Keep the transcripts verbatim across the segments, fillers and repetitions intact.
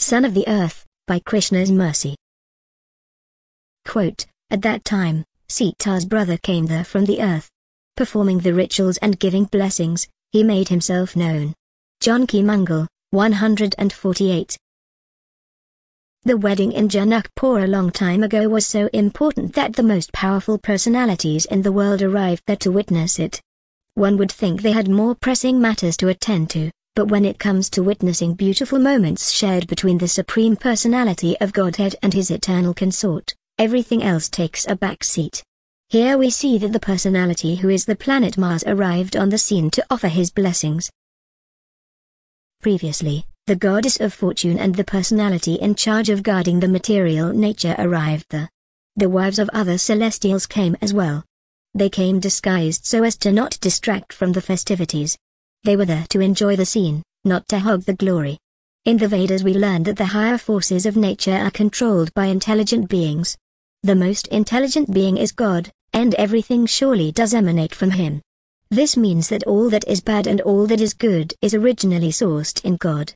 son of the earth, by Krishna's mercy. Quote, at that time, Sita's brother came there from the earth. Performing the rituals and giving blessings, he made himself known. Janki Mangal, one hundred forty-eight. The wedding in Janakpur a long time ago was so important that the most powerful personalities in the world arrived there to witness it. One would think they had more pressing matters to attend to, but when it comes to witnessing beautiful moments shared between the Supreme Personality of Godhead and his eternal consort, everything else takes a back seat. Here we see that the personality who is the planet Mars arrived on the scene to offer his blessings. Previously, the goddess of fortune and the personality in charge of guarding the material nature arrived there. The wives of other celestials came as well. They came disguised so as to not distract from the festivities. They were there to enjoy the scene, not to hog the glory. In the Vedas we learn that the higher forces of nature are controlled by intelligent beings. The most intelligent being is God, and everything surely does emanate from him. This means that all that is bad and all that is good is originally sourced in God.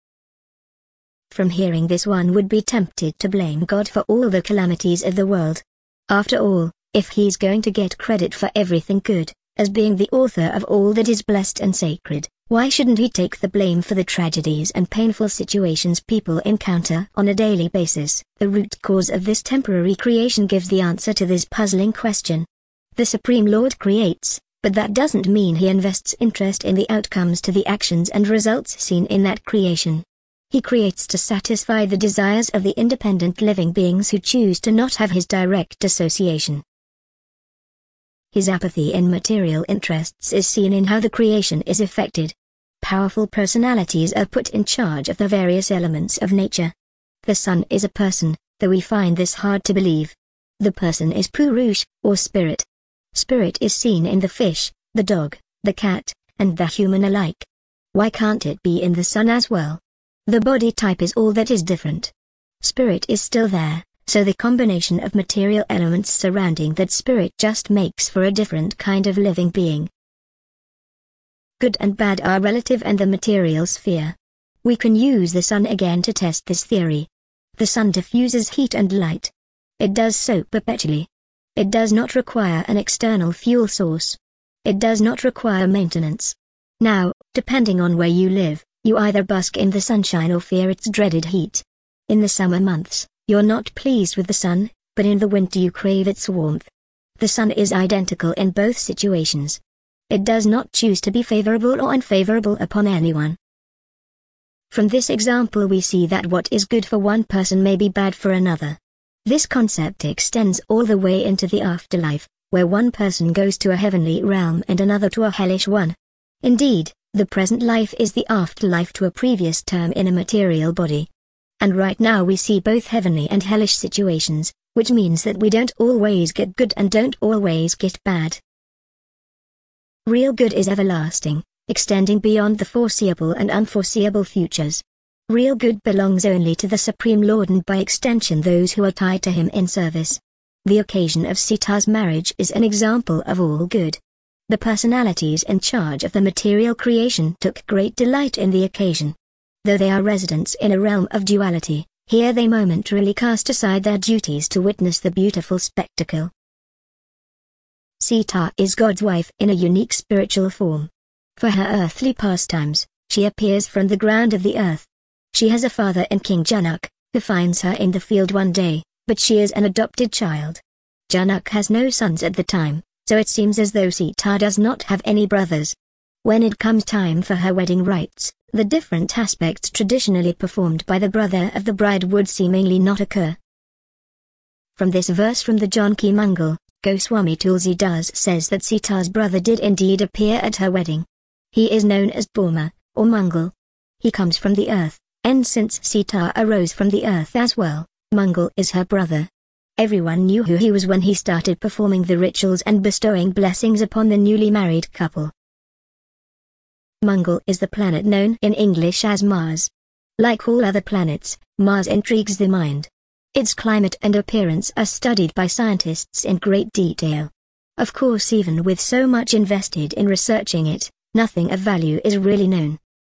From hearing this one would be tempted to blame God for all the calamities of the world. After all, if he's going to get credit for everything good, as being the author of all that is blessed and sacred, why shouldn't he take the blame for the tragedies and painful situations people encounter on a daily basis? The root cause of this temporary creation gives the answer to this puzzling question. The Supreme Lord creates, but that doesn't mean he invests interest in the outcomes to the actions and results seen in that creation. He creates to satisfy the desires of the independent living beings who choose to not have his direct association. His apathy in material interests is seen in how the creation is effected. Powerful personalities are put in charge of the various elements of nature. The sun is a person, though we find this hard to believe. The person is Purush, or spirit. Spirit is seen in the fish, the dog, the cat, and the human alike. Why can't it be in the sun as well? The body type is all that is different. Spirit is still there, so the combination of material elements surrounding that spirit just makes for a different kind of living being. Good and bad are relative in the material sphere. We can use the sun again to test this theory. The sun diffuses heat and light. It does so perpetually. It does not require an external fuel source. It does not require maintenance. Now, depending on where you live, you either bask in the sunshine or fear its dreaded heat. In the summer months, you're not pleased with the sun, but in the winter you crave its warmth. The sun is identical in both situations. It does not choose to be favorable or unfavorable upon anyone. From this example we see that what is good for one person may be bad for another. This concept extends all the way into the afterlife, where one person goes to a heavenly realm and another to a hellish one. Indeed, the present life is the afterlife to a previous term in a material body. And right now we see both heavenly and hellish situations, which means that we don't always get good and don't always get bad. Real good is everlasting, extending beyond the foreseeable and unforeseeable futures. Real good belongs only to the Supreme Lord and by extension those who are tied to him in service. The occasion of Sita's marriage is an example of all good. The personalities in charge of the material creation took great delight in the occasion. Though they are residents in a realm of duality, here they momentarily cast aside their duties to witness the beautiful spectacle. Sita is God's wife in a unique spiritual form. For her earthly pastimes, she appears from the ground of the earth. She has a father in King Janak, who finds her in the field one day, but she is an adopted child. Janak has no sons at the time, so it seems as though Sita does not have any brothers. When it comes time for her wedding rites, the different aspects traditionally performed by the brother of the bride would seemingly not occur. From this verse from the Janki Mangal, Goswami Tulsidas says that Sita's brother did indeed appear at her wedding. He is known as Bhoma, or Mangal. He comes from the earth, and since Sita arose from the earth as well, Mangal is her brother. Everyone knew who he was when he started performing the rituals and bestowing blessings upon the newly married couple. Mangal is the planet known in English as Mars. Like all other planets, Mars intrigues the mind. Its climate and appearance are studied by scientists in great detail. Of course, even with so much invested in researching it, nothing of value is really known.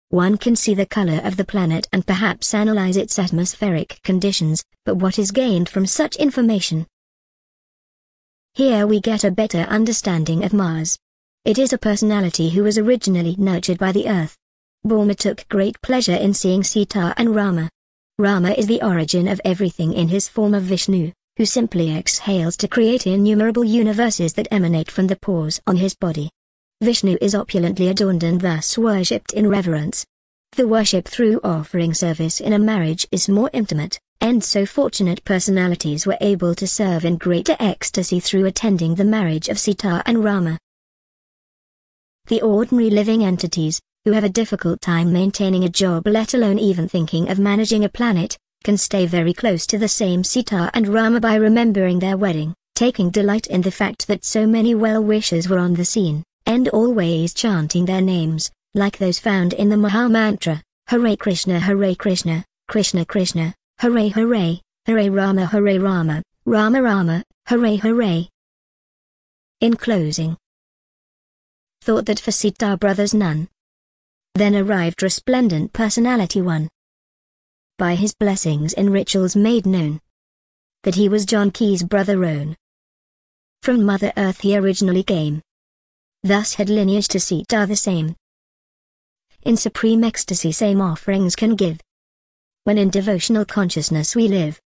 One can see the color of the planet and perhaps analyze its atmospheric conditions, but what is gained from such information? Here we get a better understanding of Mars. It is a personality who was originally nurtured by the Earth. Brahma took great pleasure in seeing Sita and Rama. Rama is the origin of everything in his form of Vishnu, who simply exhales to create innumerable universes that emanate from the pores on his body. Vishnu is opulently adorned and thus worshipped in reverence. The worship through offering service in a marriage is more intimate, and so fortunate personalities were able to serve in greater ecstasy through attending the marriage of Sita and Rama. The ordinary living entities, who have a difficult time maintaining a job let alone even thinking of managing a planet, can stay very close to the same Sita and Rama by remembering their wedding, taking delight in the fact that so many well-wishers were on the scene, and always chanting their names, like those found in the Maha Mantra, Hare Krishna Hare Krishna, Krishna Krishna, Hare Hare, Hare Rama Hare Rama, Rama Rama, Hare Hare. In closing, thought that for Sita brothers none. Then arrived resplendent personality one. By his blessings in rituals made known that he was Janki's brother own. From Mother Earth he originally came. Thus had lineage to Sita the same. In supreme ecstasy same offerings can give. When in devotional consciousness we live.